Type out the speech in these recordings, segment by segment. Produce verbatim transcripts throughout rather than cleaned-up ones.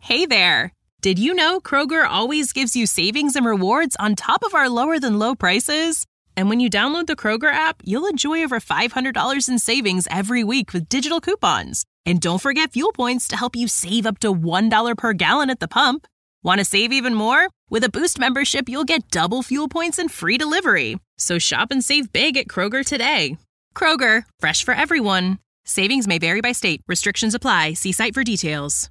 Hey there! Did you know Kroger always gives you savings and rewards on top of our lower-than-low prices? And when you download the Kroger app, you'll enjoy over five hundred dollars in savings every week with digital coupons. And don't forget fuel points to help you save up to one dollar per gallon at the pump. Want to save even more? With a Boost membership, you'll get double fuel points and free delivery. So shop and save big at Kroger today. Kroger, fresh for everyone. Savings may vary by state. Restrictions apply. See site for details.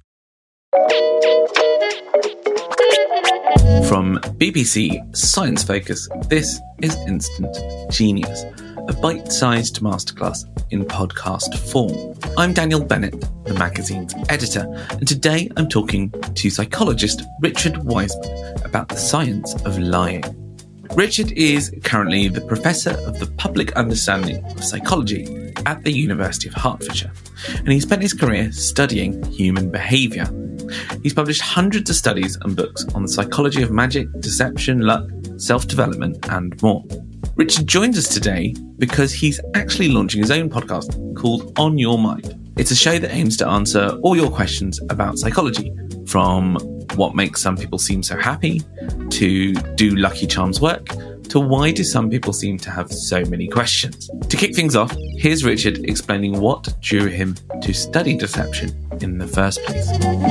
From B B C Science Focus, this is Instant Genius, a bite-sized masterclass in podcast form. I'm Daniel Bennett, the magazine's editor, and today I'm talking to psychologist Richard Wiseman about the science of lying. Richard is currently the Professor of the Public Understanding of Psychology at the University of Hertfordshire, and he spent his career studying human behaviour. He's published hundreds of studies and books on the psychology of magic, deception, luck, self-development, and more. Richard joins us today because he's actually launching his own podcast called On Your Mind. It's a show that aims to answer all your questions about psychology, from what makes some people seem so happy, to do Lucky Charms work, to why do some people seem to have so many questions. To kick things off, here's Richard explaining what drew him to study deception in the first place.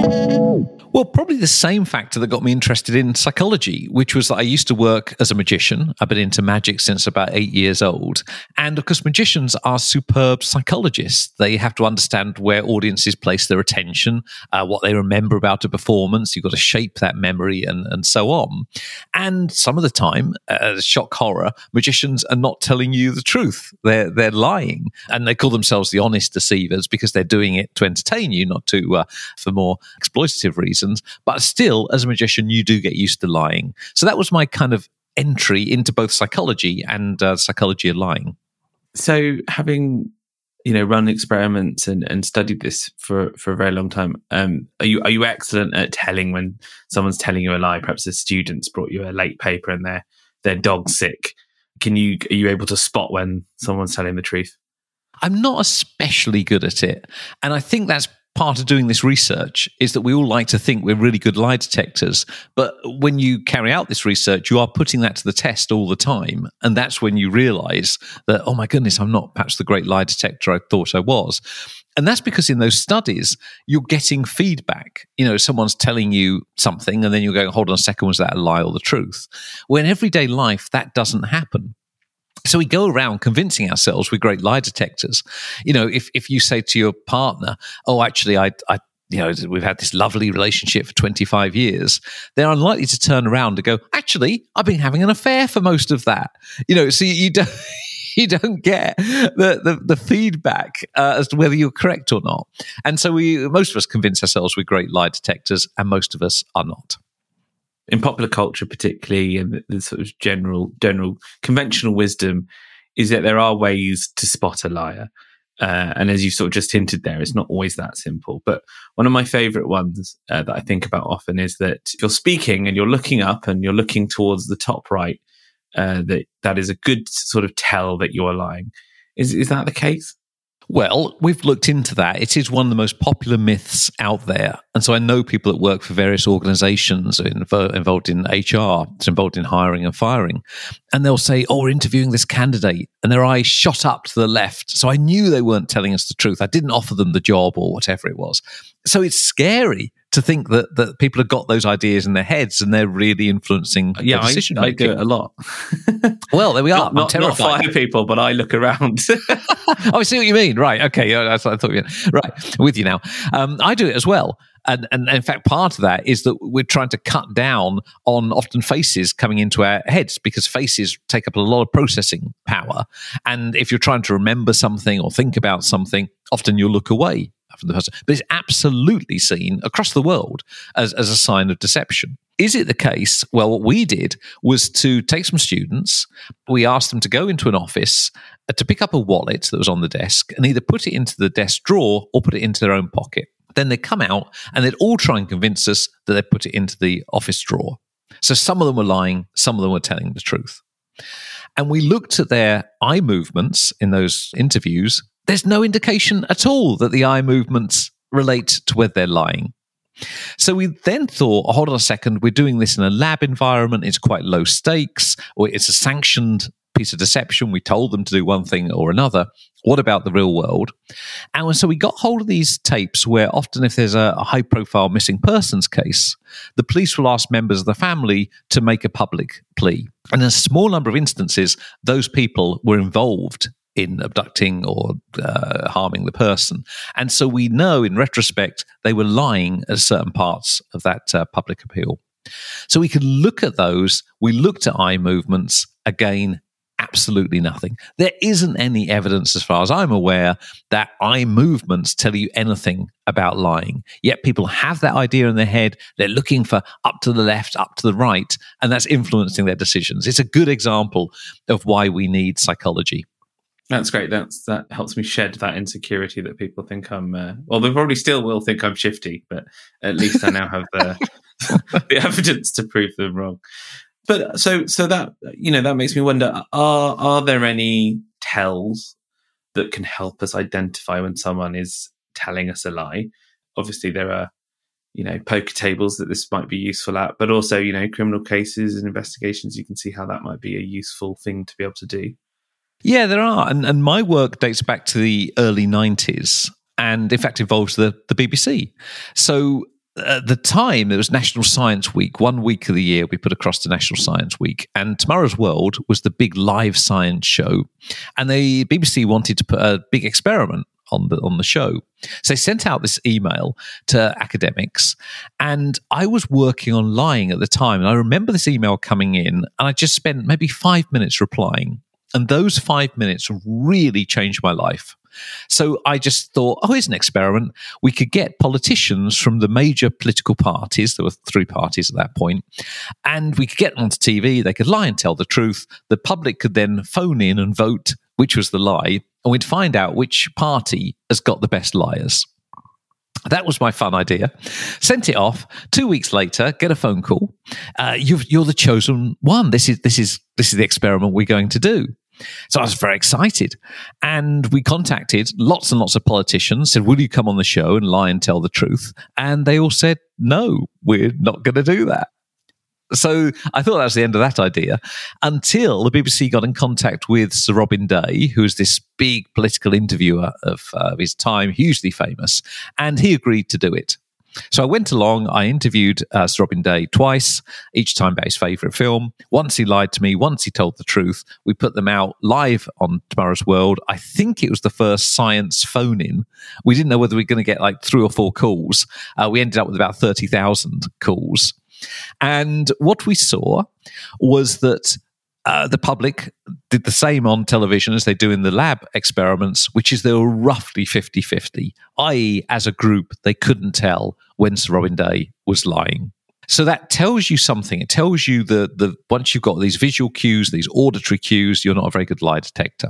Well, probably the same factor that got me interested in psychology, which was that I used to work as a magician. I've been into magic since about eight years old. And of course, magicians are superb psychologists. They have to understand where audiences place their attention, uh, what they remember about a performance. You've got to shape that memory and, and so on. And some of the time, uh, shock horror, magicians are not telling you the truth. They're, they're lying. And they call themselves the honest deceivers because they're doing it to entertain you, not to uh, for more exploitative reasons. But still, as a magician, you do get used to lying. So that was my kind of entry into both psychology and uh, psychology of lying. So having, you know, run experiments and, and studied this for, for a very long time, um, are you are you excellent at telling when someone's telling you a lie? Perhaps a student's brought you a late paper and their their dog's sick. Can you are you able to spot when someone's telling the truth? I'm not especially good at it. And I think that's part of doing this research is that we all like to think we're really good lie detectors. But when you carry out this research, you are putting that to the test all the time. And that's when you realize that, oh my goodness, I'm not perhaps the great lie detector I thought I was. And that's because in those studies, you're getting feedback. You know, someone's telling you something and then you're going, hold on a second, was that a lie or the truth? Well, in everyday life, that doesn't happen. So we go around convincing ourselves we're great lie detectors. You know, if, if you say to your partner, oh, actually, I, I, you know, we've had this lovely relationship for twenty-five years, they're unlikely to turn around and go, actually, I've been having an affair for most of that. You know, so you don't, you don't get the, the, the feedback uh, as to whether you're correct or not. And so we, most of us convince ourselves we're great lie detectors, and most of us are not. In popular culture, particularly, and the sort of general, general conventional wisdom is that there are ways to spot a liar. Uh, and as you sort of just hinted there, it's not always that simple. But one of my favorite ones uh, that I think about often is that if you're speaking and you're looking up and you're looking towards the top right, uh, that that is a good sort of tell that you're lying. Is is that the case? Well, we've looked into that. It is one of the most popular myths out there. And so I know people that work for various organizations involved in H R, involved in hiring and firing. And they'll say, oh, we're interviewing this candidate. And their eyes shot up to the left. So I knew they weren't telling us the truth. I didn't offer them the job or whatever it was. So it's scary to think that, that people have got those ideas in their heads and they're really influencing yeah, their decision I, making. I do it a lot. Well, there we are. Not, not, I'm not terrified. fire people, but I look around. Oh, I see what you mean. Right. Okay. That's what I thought you meant. Right. With you now. Um, I do it as well. And, and in fact, part of that is that we're trying to cut down on often faces coming into our heads, because faces take up a lot of processing power. And if you're trying to remember something or think about something, often you'll look away from the person. But it's absolutely seen across the world as, as a sign of deception. Is it the case? Well, what we did was to take some students. We asked them to go into an office uh, to pick up a wallet that was on the desk and either put it into the desk drawer or put it into their own pocket. Then they'd come out and they'd all try and convince us that they'd put it into the office drawer. So some of them were lying, some of them were telling the truth. And we looked at their eye movements in those interviews. There's no indication at all that the eye movements relate to whether they're lying. So we then thought, oh, hold on a second, we're doing this in a lab environment, it's quite low stakes, or it's a sanctioned piece of deception, we told them to do one thing or another. What about the real world? And so we got hold of these tapes where often if there's a, a high-profile missing persons case, the police will ask members of the family to make a public plea. And in a small number of instances, those people were involved in abducting or uh, harming the person. And so we know in retrospect they were lying at certain parts of that uh, public appeal. So we could look at those. We looked at eye movements. Again, absolutely nothing. There isn't any evidence, as far as I'm aware, that eye movements tell you anything about lying. Yet people have that idea in their head. They're looking for up to the left, up to the right, and that's influencing their decisions. It's a good example of why we need psychology. That's great. That's that helps me shed that insecurity that people think I'm. Uh, well, they probably still will think I'm shifty, but at least I now have the the evidence to prove them wrong. But so so that you know that makes me wonder: are are there any tells that can help us identify when someone is telling us a lie? Obviously, there are you know poker tables that this might be useful at, but also you know criminal cases and investigations. You can see how that might be a useful thing to be able to do. Yeah, there are. And, and my work dates back to the early nineties and, in fact, involves the, the B B C. So at the time, it was National Science Week. One week of the year, we put across to National Science Week. And Tomorrow's World was the big live science show. And the B B C wanted to put a big experiment on the on the show. So they sent out this email to academics. And I was working on lying at the time. And I remember this email coming in, and I just spent maybe five minutes replying. And those five minutes really changed my life. So I just thought, oh, here's an experiment. We could get politicians from the major political parties. There were three parties at that point. And we could get them onto T V. They could lie and tell the truth. The public could then phone in and vote which was the lie. And we'd find out which party has got the best liars. That was my fun idea. Sent it off. Two weeks later, get a phone call. Uh, you've, you're the chosen one. This is this is this is the experiment we're going to do. So I was very excited, and we contacted lots and lots of politicians. Said, "Will you come on the show and lie and tell the truth?" And they all said, "No, we're not going to do that." So I thought that was the end of that idea, until the B B C got in contact with Sir Robin Day, who is this big political interviewer of, uh, of his time, hugely famous, and he agreed to do it. So I went along, I interviewed uh, Sir Robin Day twice, each time about his favourite film. Once he lied to me, once he told the truth. We put them out live on Tomorrow's World. I think it was the first science phone-in. We didn't know whether we were going to get like three or four calls. Uh, we ended up with about thirty thousand calls. And what we saw was that uh, the public did the same on television as they do in the lab experiments, which is they were roughly fifty-fifty, that is, as a group, they couldn't tell when Sir Robin Day was lying. So that tells you something. It tells you that the, once you've got these visual cues, these auditory cues, you're not a very good lie detector.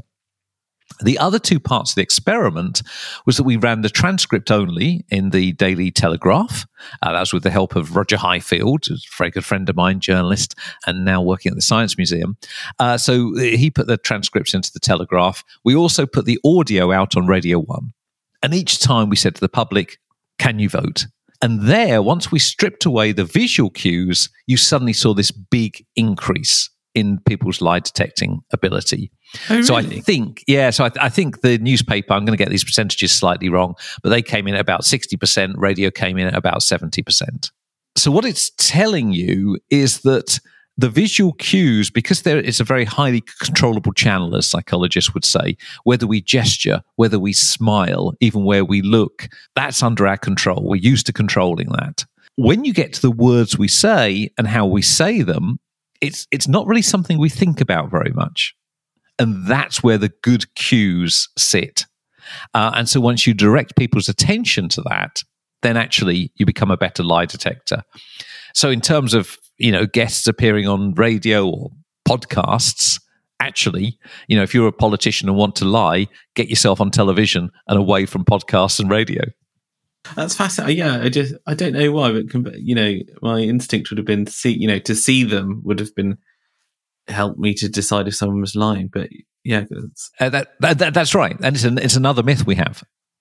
The other two parts of the experiment was that we ran the transcript only in the Daily Telegraph. Uh, that was with the help of Roger Highfield, who's a very good friend of mine, journalist, and now working at the Science Museum. Uh, so he put the transcripts into the Telegraph. We also put the audio out on Radio One. And each time we said to the public, "Can you vote?" And there, once we stripped away the visual cues, you suddenly saw this big increase in people's lie detecting ability. Oh, really? So I think, yeah, so I, I think the newspaper, I'm going to get these percentages slightly wrong, but they came in at about sixty percent, radio came in at about seventy percent. So what it's telling you is that the visual cues, because there is a very highly controllable channel, as psychologists would say, whether we gesture, whether we smile, even where we look, that's under our control. We're used to controlling that. When you get to the words we say and how we say them, it's it's not really something we think about very much. And that's where the good cues sit. Uh, and so once you direct people's attention to that, then actually you become a better lie detector. So in terms of, you know, guests appearing on radio or podcasts, actually, you know, if you're a politician and want to lie, get yourself on television and away from podcasts and radio. That's fascinating. Yeah, I just I don't know why, but you know, my instinct would have been to see, you know, to see them would have been helped me to decide if someone was lying. But yeah, uh, that, that that's right, and it's an, it's another myth we have.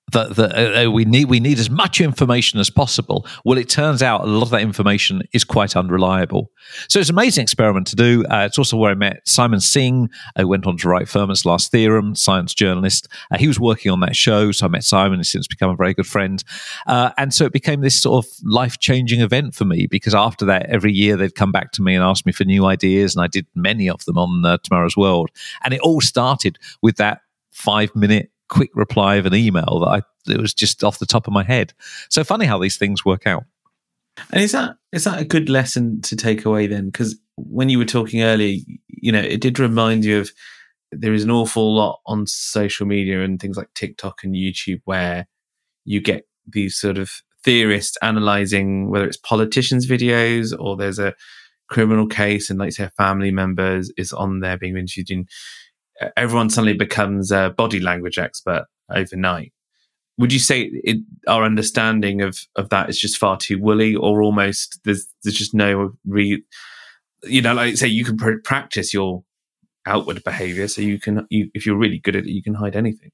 that, that uh, we need we need as much information as possible. Well, it turns out a lot of that information is quite unreliable. So it's an amazing experiment to do. Uh, it's also where I met Simon Singh, who went on to write Fermat's Last Theorem, science journalist. Uh, he was working on that show, so I met Simon. He's since become a very good friend. Uh, and so it became this sort of life-changing event for me, because after that, every year they'd come back to me and ask me for new ideas, and I did many of them on uh, Tomorrow's World. And it all started with that five-minute quick reply of an email that I it was just off the top of my head. So funny how these things work out. And is that is that a good lesson to take away then? Because when you were talking earlier, you know, it did remind you of there is an awful lot on social media and things like TikTok and YouTube where you get these sort of theorists analysing whether it's politicians' videos or there's a criminal case and, like, say, a family member is, is on there being interviewed, and everyone suddenly becomes a body language expert overnight. Would you say it, our understanding of, of that is just far too woolly, or almost there's there's just no re, you know, like say you can pr- practice your outward behaviour, so you can, you, if you're really good at it, you can hide anything.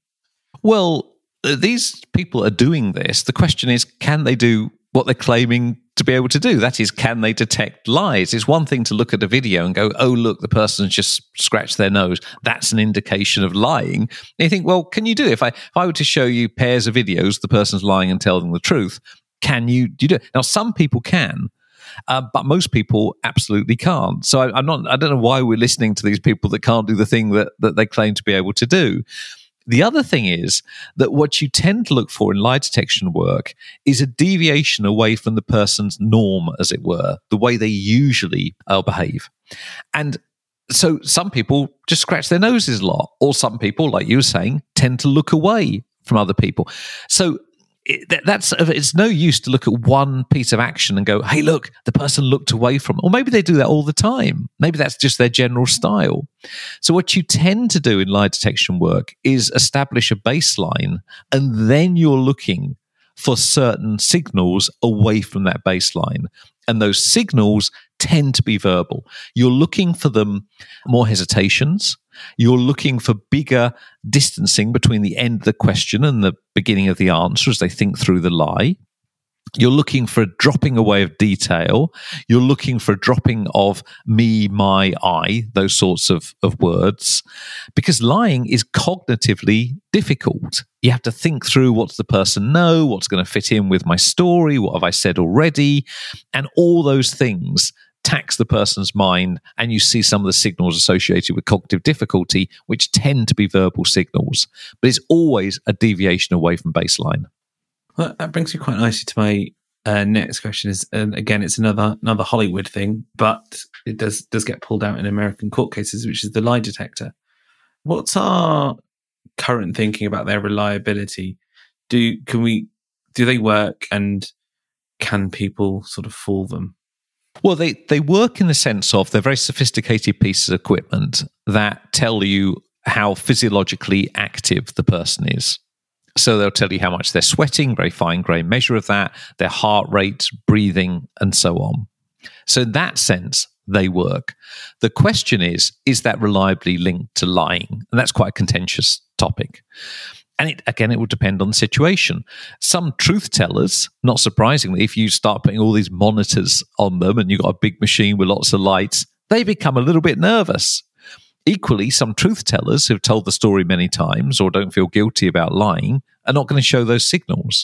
Well, uh, these people are doing this. The question is, can they do what they're claiming to be able to do? That is, can they detect lies? It's one thing to look at a video and go, oh, look, the person's just scratched their nose. That's an indication of lying. And you think, well, can you do it? If I, if I were to show you pairs of videos, the person's lying and telling the truth, can you, do you do it? Now, some people can, uh, but most people absolutely can't. So I, I'm not, I don't know why we're listening to these people that can't do the thing that, that they claim to be able to do. The other thing is that what you tend to look for in lie detection work is a deviation away from the person's norm, as it were, the way they usually uh, behave. And so some people just scratch their noses a lot, or some people, like you were saying, tend to look away from other people. So it, that's it's no use to look at one piece of action and go, hey, look, the person looked away from it. Or maybe they do that all the time. Maybe that's just their general style. So what you tend to do in lie detection work is establish a baseline, and then you're looking for certain signals away from that baseline. And those signals tend to be verbal. You're looking for them more hesitations. You're looking for bigger distancing between the end of the question and the beginning of the answer as they think through the lie. You're looking for a dropping away of detail. You're looking for a dropping of me, my, I, those sorts of, of words. Because lying is cognitively difficult. You have to think through, what's the person know, what's going to fit in with my story, what have I said already, and all those things tax the person's mind, and you see some of the signals associated with cognitive difficulty, which tend to be verbal signals. But it's always a deviation away from baseline. Well, that brings me quite nicely to my uh, next question. Is and again, it's another another Hollywood thing, but it does does get pulled out in American court cases, which is the lie detector. What's our current thinking about their reliability? Do can we do they work, and can people sort of fool them? Well, they, they work in the sense of they're very sophisticated pieces of equipment that tell you how physiologically active the person is. So they'll tell you how much they're sweating, very fine grain measure of that, their heart rate, breathing, and so on. So in that sense, they work. The question is, is that reliably linked to lying? And that's quite a contentious topic. And it, again, it will depend on the situation. Some truth tellers, not surprisingly, if you start putting all these monitors on them and you've got a big machine with lots of lights, they become a little bit nervous. Equally, some truth tellers who've told the story many times or don't feel guilty about lying are not going to show those signals.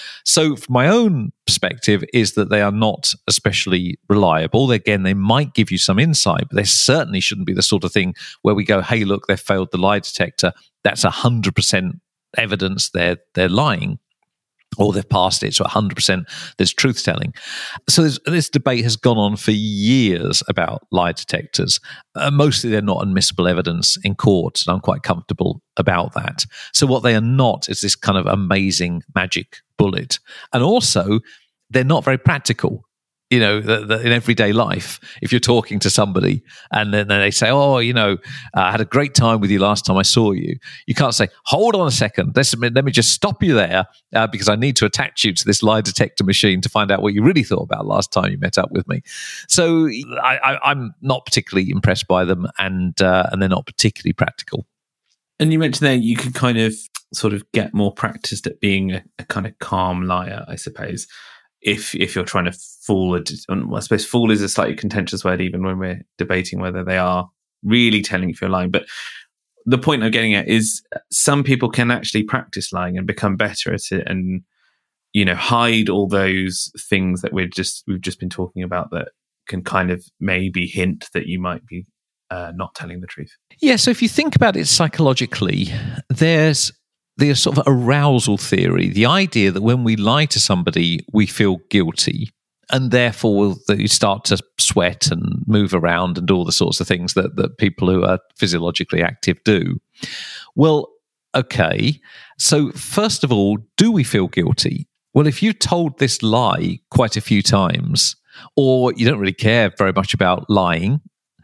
So from my own perspective is that they are not especially reliable. Again, they might give you some insight, but they certainly shouldn't be the sort of thing where we go, hey, look, they've failed the lie detector. That's one hundred percent evidence they're they're lying, or they've passed it, so one hundred percent there's truth-telling. So this debate has gone on for years about lie detectors. Uh, mostly they're not admissible evidence in court, and I'm quite comfortable about that. So what they are not is this kind of amazing magic bullet. And also, they're not very practical. You know, the, the, in everyday life, if you're talking to somebody and then they say, oh, you know, uh, I had a great time with you last time I saw you. You can't say, hold on a second, Let's, let me just stop you there uh, because I need to attach you to this lie detector machine to find out what you really thought about last time you met up with me. So I, I, I'm not particularly impressed by them, and uh, and they're not particularly practical. And you mentioned there you could kind of sort of get more practiced at being a, a kind of calm liar, I suppose. If if you're trying to fool, a, well, I suppose fool is a slightly contentious word, even when we're debating whether they are really telling if you're lying. But the point I'm getting at is some people can actually practice lying and become better at it, and you know, hide all those things that we're just we've just been talking about that can kind of maybe hint that you might be uh, not telling the truth. Yeah. So if you think about it psychologically, there's the sort of arousal theory, the idea that when we lie to somebody, we feel guilty, and therefore you start to sweat and move around and do all the sorts of things that, that people who are physiologically active do. Well, okay. So first of all, do we feel guilty? Well, if you've told this lie quite a few times, or you don't really care very much about lying,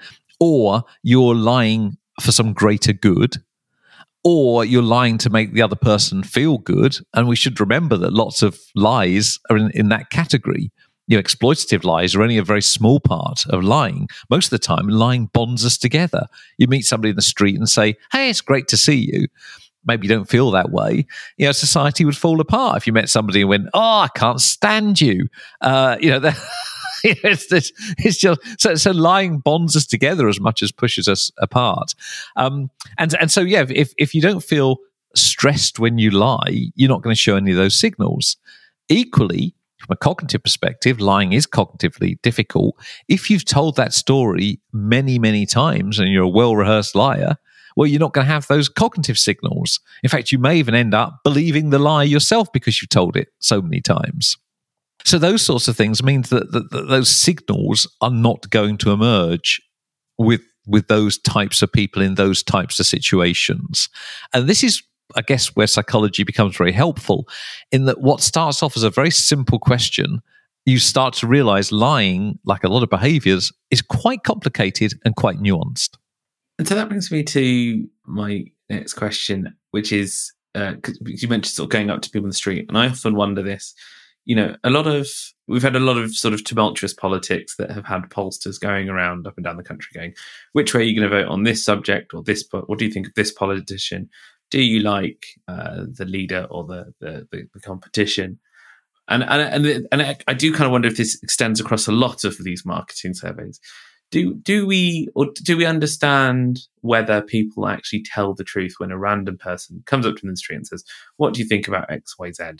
or you're lying for some greater good, or you're lying to make the other person feel good. And we should remember that lots of lies are in, in that category. You know, exploitative lies are only a very small part of lying. Most of the time, lying bonds us together. You meet somebody in the street and say, hey, it's great to see you. Maybe you don't feel that way. You know, society would fall apart if you met somebody and went, oh, I can't stand you. Uh, you know, that, it's, it's, it's just so, so lying bonds us together as much as pushes us apart. Um, and and so yeah, if if you don't feel stressed when you lie, you're not going to show any of those signals. Equally, from a cognitive perspective, lying is cognitively difficult. If you've told that story many, many times and you're a well-rehearsed liar, well, you're not going to have those cognitive signals. In fact, you may even end up believing the lie yourself because you've told it so many times. So those sorts of things means that, that, that those signals are not going to emerge with with those types of people in those types of situations. And this is, I guess, where psychology becomes very helpful, in that what starts off as a very simple question, you start to realize lying, like a lot of behaviors, is quite complicated and quite nuanced. And so that brings me to my next question, which is, uh, 'cause you mentioned sort of going up to people in the street. And I often wonder this, you know, a lot of, we've had a lot of sort of tumultuous politics that have had pollsters going around up and down the country going, which way are you going to vote on this subject or this, what do you think of this politician? Do you like uh, the leader or the, the, the, the competition? And, and, and, and I do kind of wonder if this extends across a lot of these marketing surveys. Do do we or do we understand whether people actually tell the truth when a random person comes up to them in the street and says, what do you think about X, Y, Z?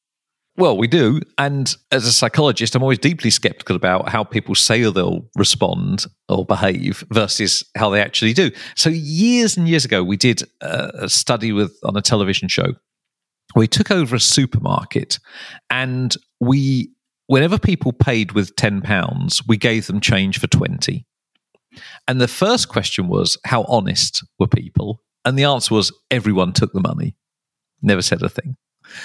Well, we do. And as a psychologist, I'm always deeply skeptical about how people say they'll respond or behave versus how they actually do. So years and years ago, we did a study with on a television show. We took over a supermarket, and we, whenever people paid with ten pounds, we gave them change for twenty. And the first question was, how honest were people? And the answer was, everyone took the money. Never said a thing.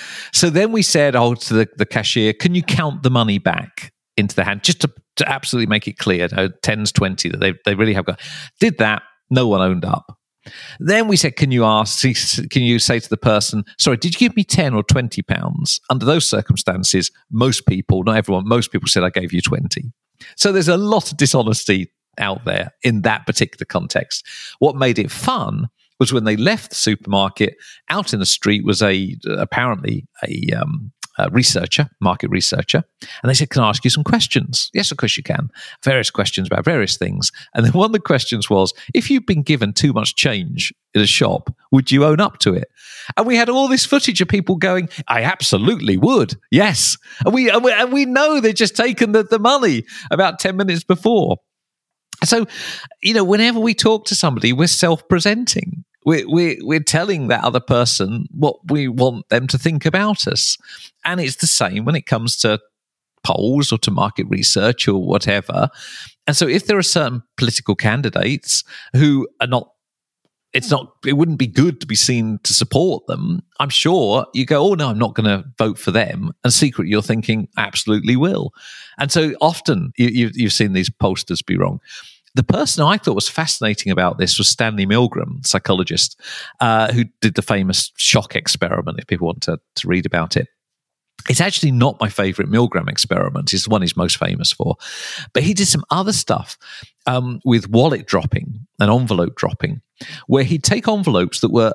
So then we said, oh, to the, the cashier, can you count the money back into the hand? Just to, to absolutely make it clear, no, tens, twenty, that they, they really have got. Did that, no one owned up. Then we said, can you ask, can you say to the person, sorry, did you give me ten or twenty pounds? Under those circumstances, most people, not everyone, most people said I gave you twenty. So there's a lot of dishonesty out there in that particular context. What made it fun was when they left the supermarket, out in the street was a apparently a, um, a researcher, market researcher, and they said, can I ask you some questions? Yes, of course you can. Various questions about various things. And then one of the questions was, if you've been given too much change in a shop, would you own up to it? And we had all this footage of people going, I absolutely would. Yes. And we, and we, and we know they'd just taken the, the money about ten minutes before. So, you know, whenever we talk to somebody, we're self-presenting. We're, we're, we're telling that other person what we want them to think about us. And it's the same when it comes to polls or to market research or whatever. And so if there are certain political candidates who are not, it's not, it wouldn't be good to be seen to support them, I'm sure you go, oh no, I'm not going to vote for them. And secretly you're thinking, absolutely will. And so often you, you've, you've seen these pollsters be wrong. The person I thought was fascinating about this was Stanley Milgram, psychologist, uh, who did the famous shock experiment, if people want to, to read about it. It's actually not my favorite Milgram experiment. It's the one he's most famous for. But he did some other stuff um, with wallet dropping and envelope dropping, where he'd take envelopes that were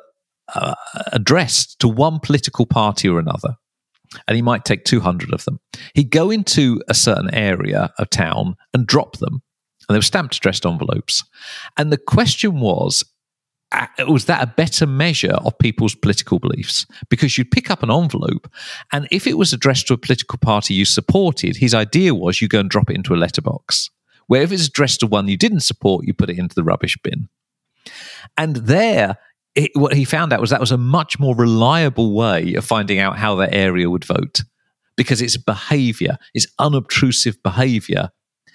uh, addressed to one political party or another, and he might take two hundred of them. He'd go into a certain area of town and drop them, and they were stamped addressed envelopes. And the question was, uh, was that a better measure of people's political beliefs? Because you'd pick up an envelope, and if it was addressed to a political party you supported, his idea was you go and drop it into a letterbox. Where if it's addressed to one you didn't support, you put it into the rubbish bin. And there, it, what he found out was that was a much more reliable way of finding out how that area would vote, because it's behaviour, it's unobtrusive behaviour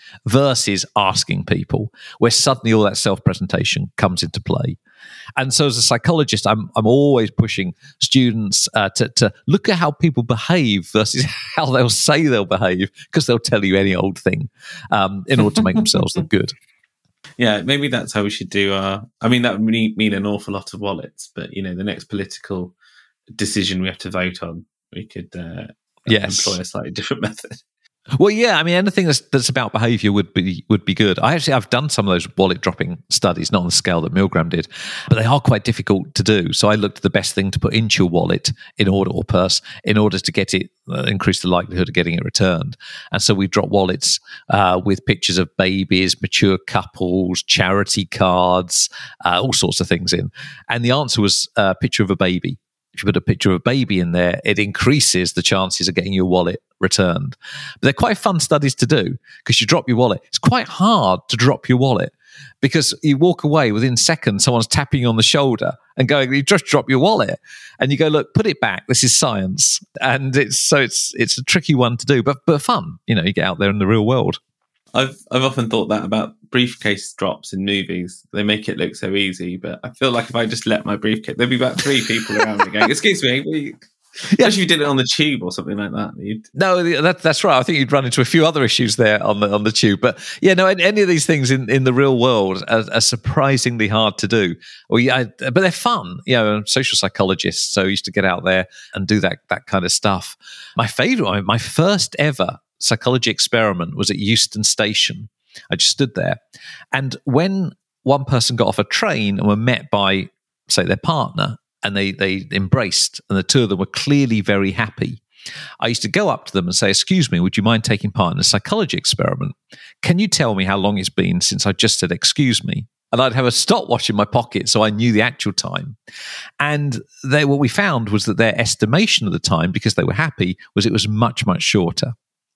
versus asking people, where suddenly all that self-presentation comes into play. And so as a psychologist, I'm I'm always pushing students uh, to, to look at how people behave versus how they'll say they'll behave, because they'll tell you any old thing um, in order to make themselves look good. Yeah, maybe that's how we should do our... I mean, that would mean, mean an awful lot of wallets, but, you know, the next political decision we have to vote on, we could uh, yes. employ a slightly different method. Well, yeah, I mean, anything that's, that's about behaviour would be would be good. I actually, I've done some of those wallet dropping studies, not on the scale that Milgram did, but they are quite difficult to do. So I looked at the best thing to put into your wallet in order, or purse, in order to get it, uh, increase the likelihood of getting it returned. And so we dropped wallets uh, with pictures of babies, mature couples, charity cards, uh, all sorts of things in. And the answer was a picture of a baby. If you put a picture of a baby in there, it increases the chances of getting your wallet returned. But they're quite fun studies to do, because you drop your wallet. It's quite hard to drop your wallet, because you walk away within seconds, someone's tapping you on the shoulder and going, you just dropped your wallet. And you go, look, put it back. This is science. And it's so it's it's a tricky one to do, but but fun. You know, you get out there in the real world. I've I've often thought that about briefcase drops in movies. They make it look so easy, but I feel like if I just let my briefcase, there'd be about three people around me going, excuse me, we... Yeah. Especially if you did it on the tube or something like that. You'd... No, that, that's right. I think you'd run into a few other issues there on the on the tube. But yeah, no, any of these things in, in the real world are, are surprisingly hard to do. Or yeah, but they're fun. You know, I'm a social psychologist, so I used to get out there and do that that kind of stuff. My favourite one, my first ever psychology experiment was at Euston Station. I just stood there, and when one person got off a train and were met by, say, their partner, and they they embraced, and the two of them were clearly very happy, I used to go up to them and say, excuse me, would you mind taking part in a psychology experiment? Can you tell me how long it's been since I just said excuse me? And I'd have a stopwatch in my pocket so I knew the actual time. And they, what we found was that their estimation of the time, because they were happy, was it was much, much shorter.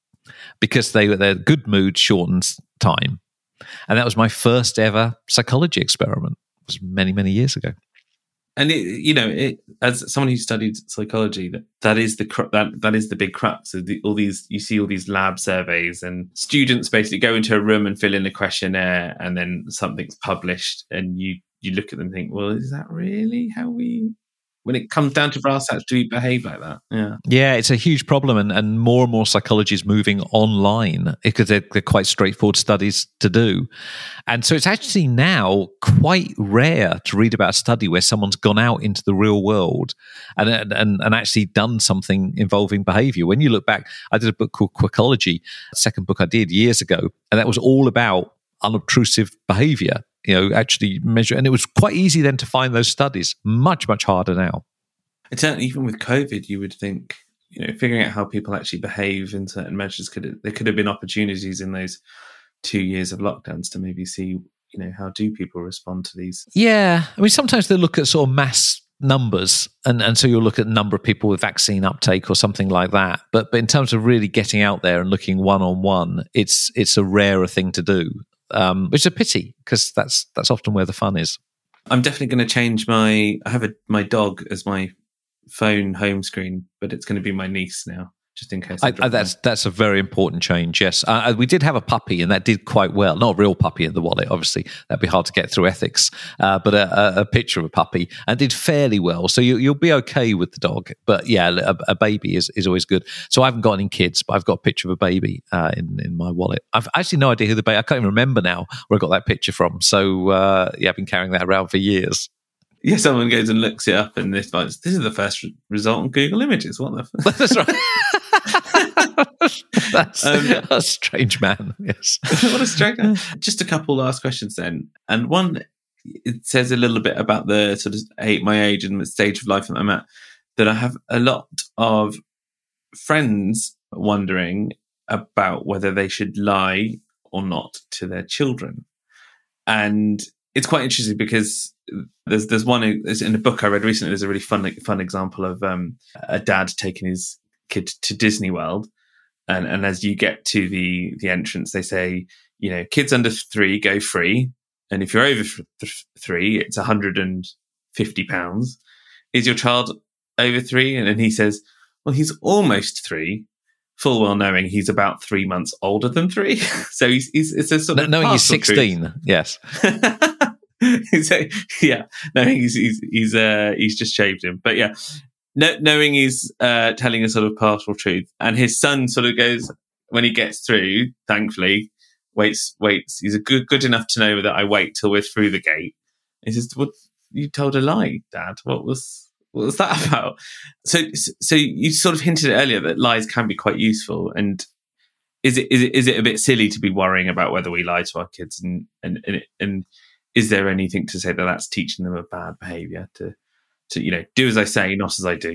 Because they were their good mood shortens time. And that was my first ever psychology experiment. It was many, many years ago. And it, you know, it, as someone who studied psychology, that, that is the cru- that that is the big crux of the, all these. You see all these lab surveys, and students basically go into a room and fill in a questionnaire, and then something's published, and you you look at them and think, well, is that really how we? When it comes down to brass tacks, do we behave like that? Yeah, yeah, it's a huge problem, and, and more and more psychology is moving online because they're, they're quite straightforward studies to do. And so it's actually now quite rare to read about a study where someone's gone out into the real world and and, and actually done something involving behavior. When you look back, I did a book called Quirkology, the second book I did years ago, and that was all about unobtrusive behavior. You know, actually measure, and it was quite easy then to find those studies. Much, much harder now. It's even with COVID, you would think, you know, figuring out how people actually behave in certain measures could have, there could have been opportunities in those two years of lockdowns to maybe see, you know, how do people respond to these? Yeah, I mean, sometimes they look at sort of mass numbers, and, and so you'll look at the number of people with vaccine uptake or something like that. But but in terms of really getting out there and looking one on one, it's it's a rarer thing to do. Um, which is a pity, because that's that's often where the fun is. I'm definitely going to change my. I have a, my dog as my phone home screen, but it's going to be my niece now, just in case. I I, that's that's a very important change. Yes, uh, we did have a puppy, and that did quite well. Not a real puppy in the wallet, obviously. That'd be hard to get through ethics. Uh, but a, a, a picture of a puppy, and did fairly well. So you, you'll be okay with the dog. But yeah, a, a baby is, is always good. So I haven't got any kids, but I've got a picture of a baby uh, in in my wallet. I've actually no idea who the baby. I can't even remember now where I got that picture from. So uh, yeah, I've been carrying that around for years. Yeah, someone goes and looks it up, and this this is the first re- result on Google Images. What the? F- That's right. That's um, a strange man. Yes. What a strange man. Just a couple last questions then, and one it says a little bit about the sort of age, my age and the stage of life that I'm at, that I have a lot of friends wondering about whether they should lie or not to their children. And it's quite interesting because there's there's one in a book I read recently. There's a really fun fun example of um, a dad taking his kid to Disney World, and and as you get to the the entrance, they say, you know, kids under three go free, and if you're over th- three, it's one hundred fifty pounds. Is your child over three? And then he says, well, he's almost three, full well knowing he's about three months older than three. So he's, he's it's a sort no, of knowing he's sixteen. Truth. Yes. So, yeah, knowing he's he's he's uh he's just shaved him, but yeah, no, knowing he's uh telling a sort of partial truth, and his son sort of goes when he gets through. Thankfully, waits waits. He's a good good enough to know that I wait till we're through the gate. He says, "What, you told a lie, Dad? What was?" What was that about? So, so you sort of hinted earlier that lies can be quite useful. And is it is it is it a bit silly to be worrying about whether we lie to our kids? And and and, and is there anything to say that that's teaching them a bad behaviour to to you know do as I say, not as I do?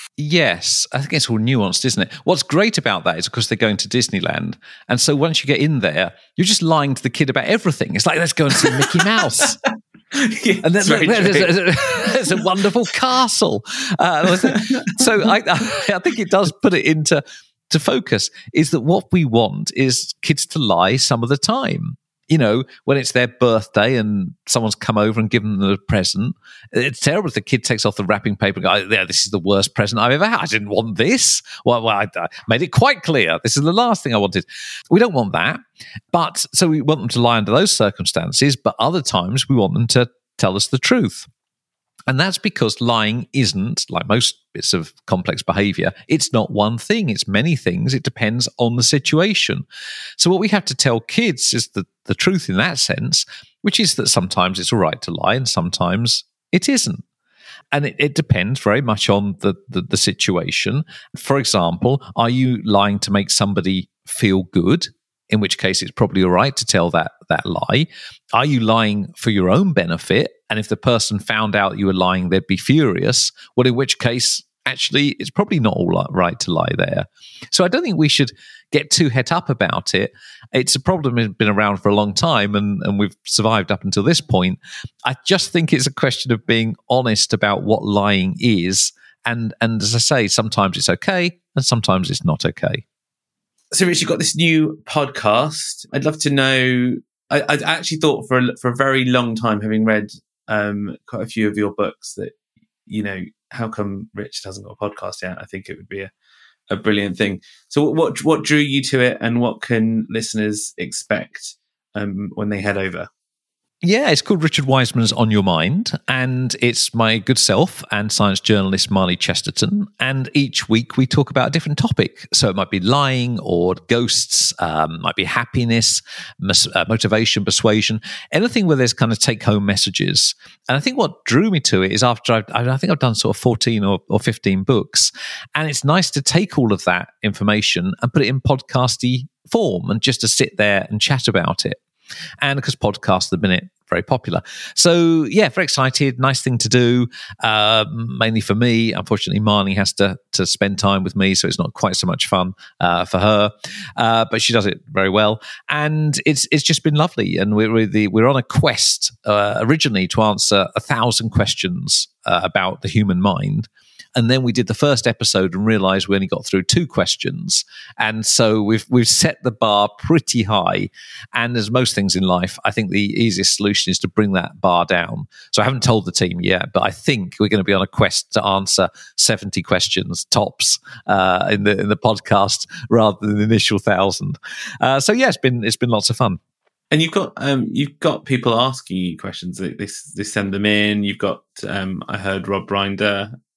Yes, I think it's all nuanced, isn't it? What's great about that is, of course, they're going to Disneyland. And so once you get in there, you're just lying to the kid about everything. It's like, let's go and see Mickey Mouse. Yeah, and then there's, there's, there's a wonderful castle. Uh, so I, I think it does put it into to focus, is that what we want is kids to lie some of the time. You know, when it's their birthday and someone's come over and given them a present, it's terrible if the kid takes off the wrapping paper and goes, yeah, this is the worst present I've ever had. I didn't want this. Well, well I, I made it quite clear. This is the last thing I wanted. We don't want that. But so we want them to lie under those circumstances, but other times we want them to tell us the truth. And that's because lying isn't, like most bits of complex behavior, it's not one thing, it's many things. It depends on the situation. So what we have to tell kids is the, the truth in that sense, which is that sometimes it's all right to lie and sometimes it isn't. And it, it depends very much on the, the, the situation. For example, are you lying to make somebody feel good? In which case it's probably all right to tell that that lie. Are you lying for your own benefit? And if the person found out you were lying, they'd be furious. Well, in which case, actually, it's probably not all right to lie there. So I don't think we should get too het up about it. It's a problem that's been around for a long time, and, and we've survived up until this point. I just think it's a question of being honest about what lying is. And, and as I say, sometimes it's okay, and sometimes it's not okay. So, Rich, you've got this new podcast. I'd love to know. I, I actually thought for a, for a very long time, having read um, quite a few of your books, that, you know, how come Rich hasn't got a podcast yet? I think it would be a, a brilliant thing. So, what what drew you to it, and what can listeners expect um, when they head over? Yeah, it's called Richard Wiseman's On Your Mind, and it's my good self and science journalist Marley Chesterton. And each week we talk about a different topic. So it might be lying or ghosts, um, might be happiness, mis- uh, motivation, persuasion, anything where there's kind of take-home messages. And I think what drew me to it is after I've, I think I've done sort of fourteen or, or fifteen books, and it's nice to take all of that information and put it in podcasty form and just to sit there and chat about it. And because podcasts at the minute very popular, so yeah, very excited. Nice thing to do, uh, mainly for me. Unfortunately, Marnie has to to spend time with me, so it's not quite so much fun uh, for her. Uh, but she does it very well, and it's it's just been lovely. And we're we're, the, we're on a quest uh, originally to answer a thousand questions uh, about the human mind. And then we did the first episode and realized we only got through two questions. And so we've we've set the bar pretty high. And as most things in life, I think the easiest solution is to bring that bar down. So I haven't told the team yet, but I think we're going to be on a quest to answer seventy questions tops uh, in the in the podcast rather than the initial thousand. Uh, so yeah, it's been it's been lots of fun. And you've got um, you've got people asking you questions. They, they, they send them in. You've got um, I heard Rob Rinder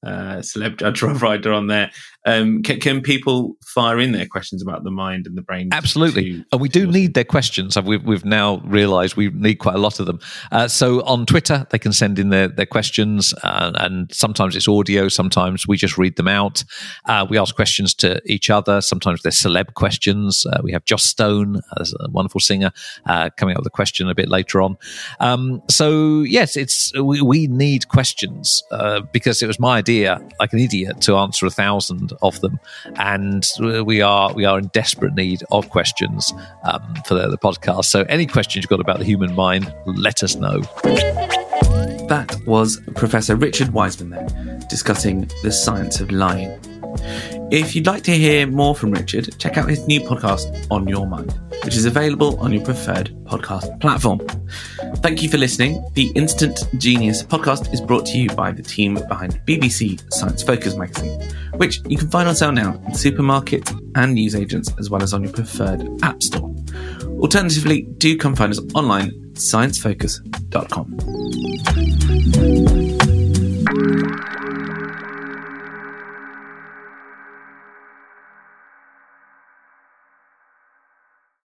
uh, celeb judge Rob Ryder on there. Um, can, can people fire in their questions about the mind and the brain? Absolutely. To, and we do need their questions. We've, we've now realised we need quite a lot of them. Uh, so on Twitter, they can send in their, their questions, uh, and sometimes it's audio, sometimes we just read them out. Uh, we ask questions to each other. Sometimes they're celeb questions. Uh, we have Joss Stone, uh, a wonderful singer, uh, coming up with a question a bit later on. Um, so yes, it's we, we need questions uh, because it was my idea, like an idiot, to answer a thousand of them, and we are we are in desperate need of questions um, for the, the podcast. So any questions you've got about the human mind, let us know. That was Professor Richard Wiseman there, discussing the science of lying. If you'd like to hear more from Richard, check out his new podcast, On Your Mind, which is available on your preferred podcast platform. Thank you for listening. The Instant Genius podcast is brought to you by the team behind B B C Science Focus magazine, which you can find on sale now in supermarkets and newsagents, as well as on your preferred app store. Alternatively, do come find us online at science focus dot com.